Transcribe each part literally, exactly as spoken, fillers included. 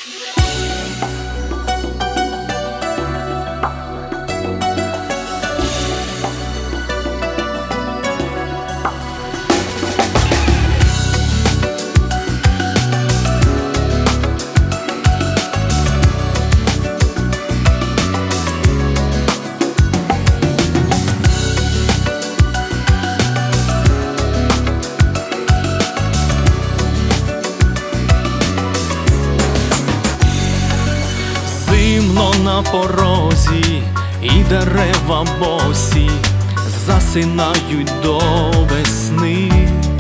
Зимно на порозі, і дерева босі засинають до весни.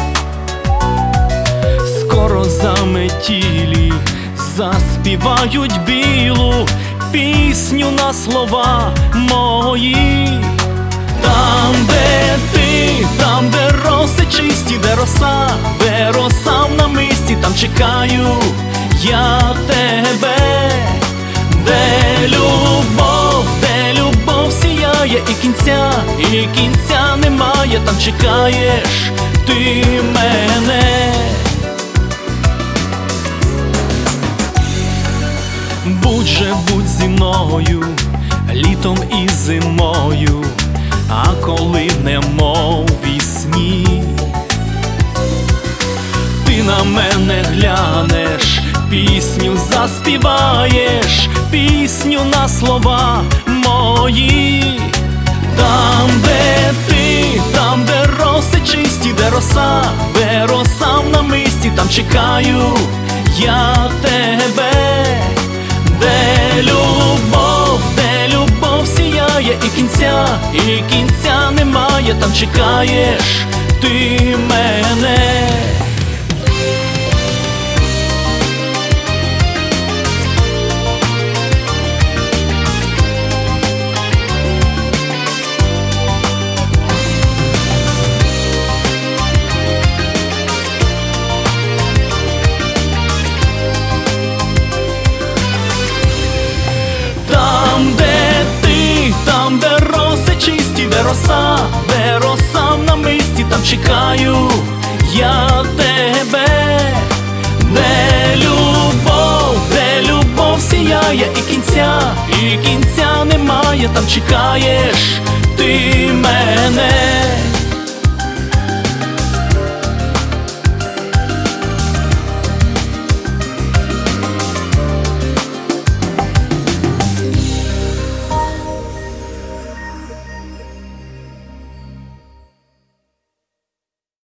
Скоро заметілі заспівають білу пісню на слова мої. Там, де ти, там, де роси чисті, де роса, де роса в намисті, там чекаю я тебе. Де любов, де любов сіяє, і кінця, і кінця немає, там чекаєш ти мене. Будь же, будь зі мною, літом і зимою, а коли немов вісні, ти на мене глянеш, пісню заспіваєш, пісню на слова мої. Там, де ти, там, де роси чисті, де роса, де роса в намисті, там чекаю я тебе. Де любов, де любов сіяє, і кінця, і кінця немає, там чекаєш ти мене. Там, де ти, там, де роси чисті, де роса, де роса в намисті, там чекаю я тебе. Де любов, де любов сіяє, і кінця, і кінця немає, там чекаєш ти мене.